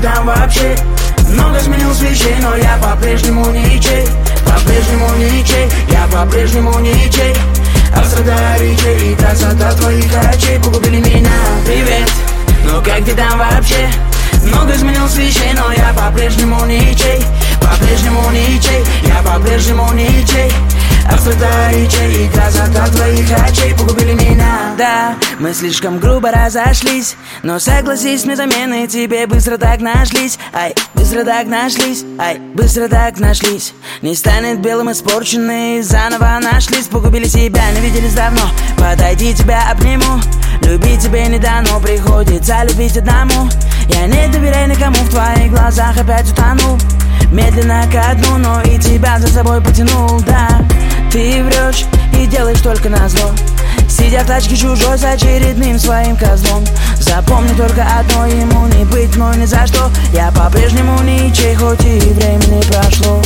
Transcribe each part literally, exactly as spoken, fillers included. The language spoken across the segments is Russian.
там вообще? Много сменилось вещей, но я по-прежнему ничей. По-прежнему ничей, я по-прежнему ничей. Острота речей и красота твоих очей погубили меня. Привет, ну как ты там вообще? Много изменилось вещей, но я по-прежнему ничей. По-прежнему ничей, я по-прежнему ничей. Острота речей и красота твоих очей погубили меня. Да, мы слишком грубо разошлись, но согласись, мне замены тебе быстро так нашлись. Ай, быстро так нашлись, ай, быстро так нашлись. Не станет белым испорченный, заново нашлись. Погубили себя, не виделись давно. Подойди, тебя обниму. Любить тебе не дано, приходится любить одному. Я не доверяю никому, в твоих глазах опять утонул. Медленно ко дну, но и тебя за собой потянул, да. Ты врешь и делаешь только назло, сидя в тачке чужой с очередным своим козлом. Запомни только одно, ему не быть мной ни за что. Я по-прежнему ничей, хоть и времени прошло.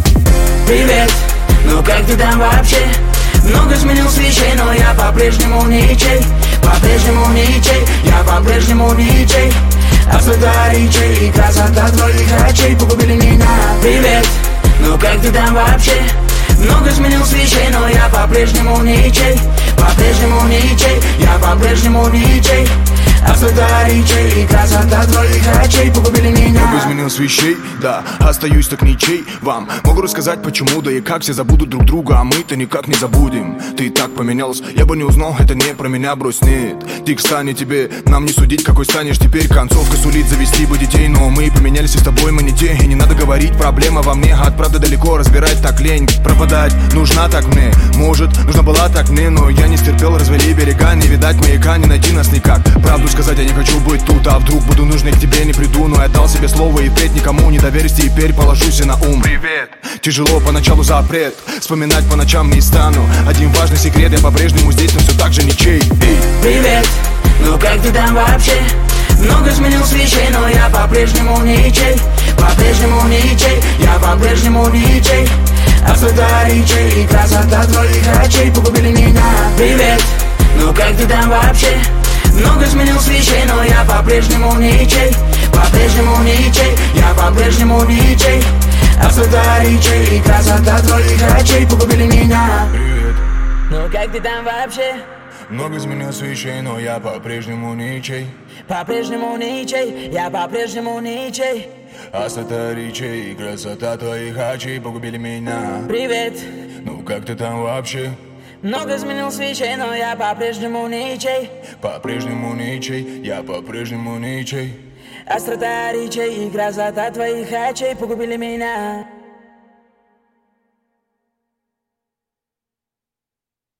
Привет, ну как ты там вообще? Много изменилось вещей, но я по-прежнему ничей. По-прежнему ничей, я по-прежнему ничей. Острота речей и красота твоих очей погубили меня. Привет, ну как ты там вообще? Много изменилось вещей, но я по-прежнему ничей. По-прежнему ничей, я по-прежнему ничей. Острота речей и красота твоих очей погубили меня. Много изменилось вещей, да, остаюсь так ничей. Вам могу рассказать почему, да и как все забудут друг друга, а мы-то никак не забудем. Ты и так поменялась, я бы не узнал, это не про меня, брось, нет. Ты, кстати, тебе нам не судить, какой станешь теперь. Концовка сулит завести бы детей, но мы поменялись и с тобой мы не те. И не надо говорить, проблема во мне, от правды далеко, разбирать так лень. Пропадать нужна так мне, может, нужна была так мне, но я не стерпел, развели берега, не видать маяка, не найти нас никак. Правду сказать я не хочу быть тут, а вдруг буду нужный к тебе не приду. Но я дал себе слово и впредь никому не доверюсь, теперь положусь на ум. Привет, тяжело поначалу запрет, вспоминать по ночам не стану. Один важный секрет, я по-прежнему здесь, но все так же ничей. Эй. Привет, ну как ты там вообще? Много изменилось вещей, но я по-прежнему ничей. По-прежнему ничей, я по-прежнему ничей. Острота речей и красота твоих очей погубили меня. Привет, ну как ты там вообще? Много изменилось вещей, но я по-прежнему ничей. По-прежнему ничей, я по-прежнему ничей. Острота речей и красота твоих очей погубили меня. Привет, ну как ты там вообще? много изменилось вещей, но я по-прежнему ничей. По-прежнему ничей, я по-прежнему ничей. Острота речей и красота твоих очей погубили меня. Привет, ну как ты там вообще? много изменилось вещей, но я по-прежнему ничей. По-прежнему ничей, я по-прежнему ничей. Острота речей и красота твоих очей погубили меня.